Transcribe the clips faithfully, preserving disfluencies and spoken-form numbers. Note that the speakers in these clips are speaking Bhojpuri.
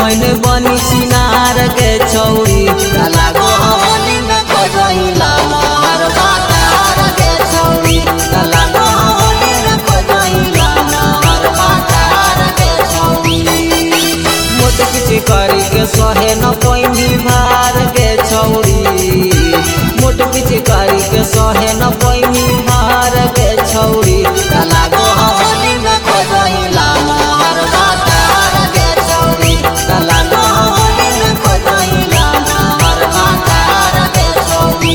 गईन बनी सिनार के छौरी लागो होली में खोजइला मार बातार के छौरी लागो होली में खोजइला मार बातार के छौरी मोट पीछे करी के सहे न पैनी भार के छौरी मोट पीछे करी के सहे न पैनी भार के छौरी लागो होली में खोजइला मार बातार के छौरी लागो होली में खोजइला मार बातार के छौरी।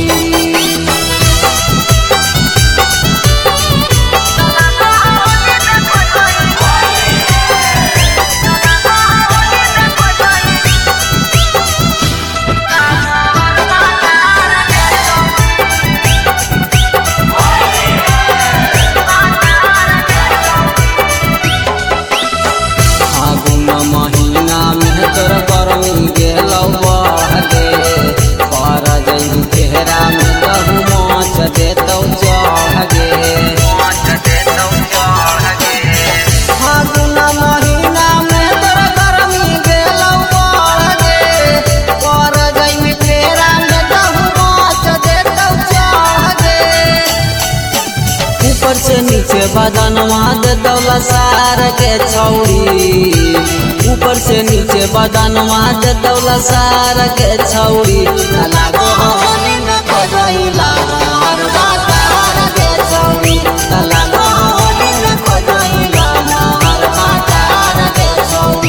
महीना में तोर करमी गेलौ बहगे पर जइबू तेहरा में दहू माछ देतौ चढ़गे फागुन महीना में तोर करमी गेलौ बहगे पर जइबू तेहरा में दहू माछ देतौ चढ़गे ऊपर से नीचे बदनवा देतौ लसार के छौरी ऊपर से नीचे बदनवा देतौ लसार के छौरी लागो होली में खोजइला मार बातार के छौरी लागो होली में खोजइला मार बातार के छौरी।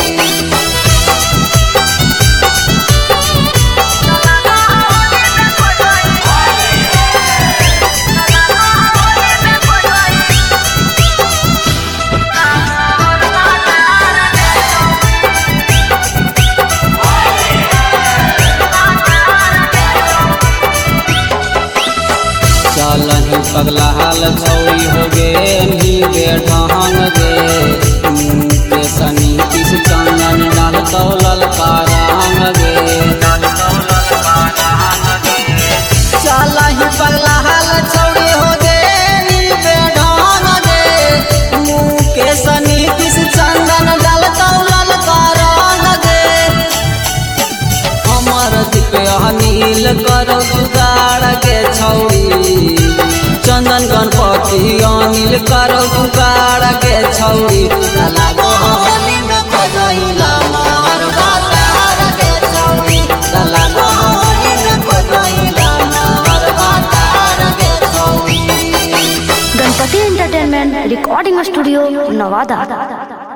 चलही पगला हाल छौरी हो गे गे ढहंग गे के सनी किस चंदन डालतौ ललका रंग गे चलही पगला हाल छौरी हो गे गे ढहंग गे मुँह के सनी किस चंदन डालतौ ललका रंग गे हमर दीप अनिल करो जुगाड़ के छौरी चंदन गणपति अनिल करो जुगाड़ के छौरी लागो होली में खोजइला मार बातार के छौरी लागो होली में खोजइला मार बातार के छौरी। Ganpati entertainment recording studio Nawada.